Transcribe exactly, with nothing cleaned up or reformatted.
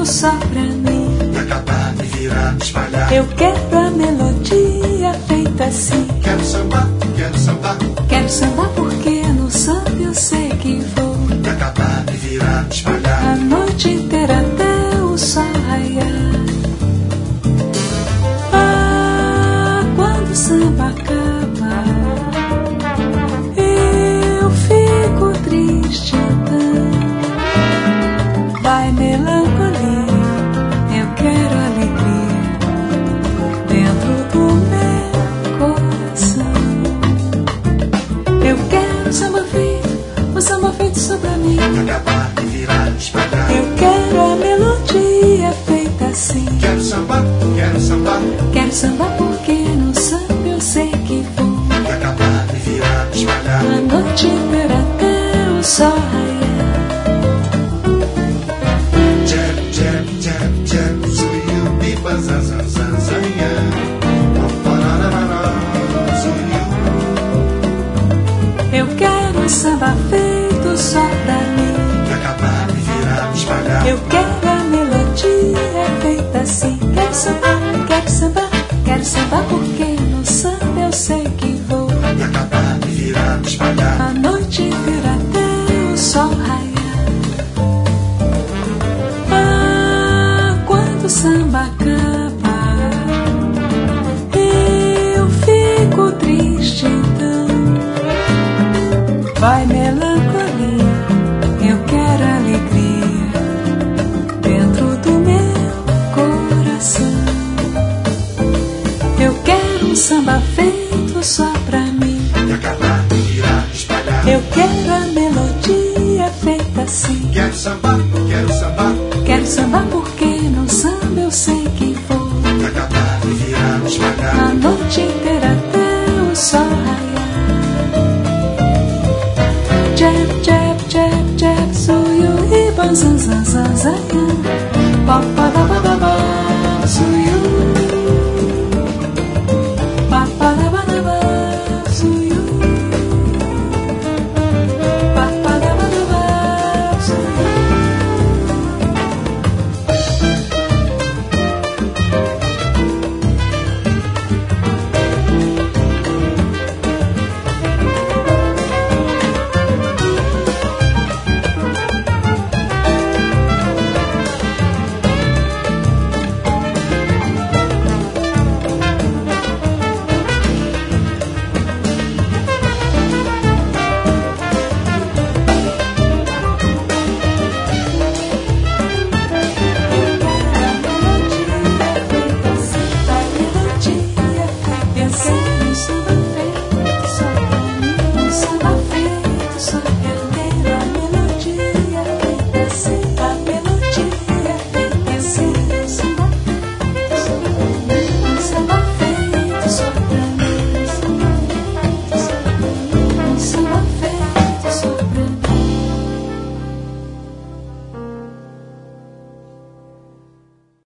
só pra mim. Pra acabar, me virar, me espalhar. Eu quero a melodia feita assim. Quero sambar, quero sambar. Quero sambar porque no samba eu sei que vou. Pra acabar, me virar, me espalhar. A noite inteira até o sol raiar. Ah, quando o samba acaba, eu fico triste então. Vai melancolia, eu quero alegria dentro do meu coração. Eu quero samba feito, o samba feito só pra mim. Pra acabar, me virar, me espalhar. Eu quero a melodia feita assim. Quero sambar, quero sambar. Quero sambar porque no samba eu sei que vou. Pra acabar, me virar, me espalhar. A noite inteira até o sol raiar. Jab, jab, jab, jab, suiu, pipa, zanzanzanzanha. Eu quero um samba feito só pra mim. Pra acabar, me virar, me espalhar. Eu quero a melodia feita assim. Quero sambar, quero sambar, quero sambar porque no samba eu sei que vou. Pra acabar, me virar, me espalhar. A noite inteira até o sol raiar. Ah, quando o samba acaba, eu fico triste então. Vai melancolia, eu quero alegria dentro do meu coração. Eu quero um samba feito só pra mim. Pra acabar, me virar, me espalhar. Eu quero a melodia feita assim. Quero sambar, quero sambar. Quero sambar porque no samba eu sei que vou. Pra acabar, me virar, me espalhar. A noite inteira até o sol raiar. Jab, jab, jab, jab, suyo e banzanzanzanzanha.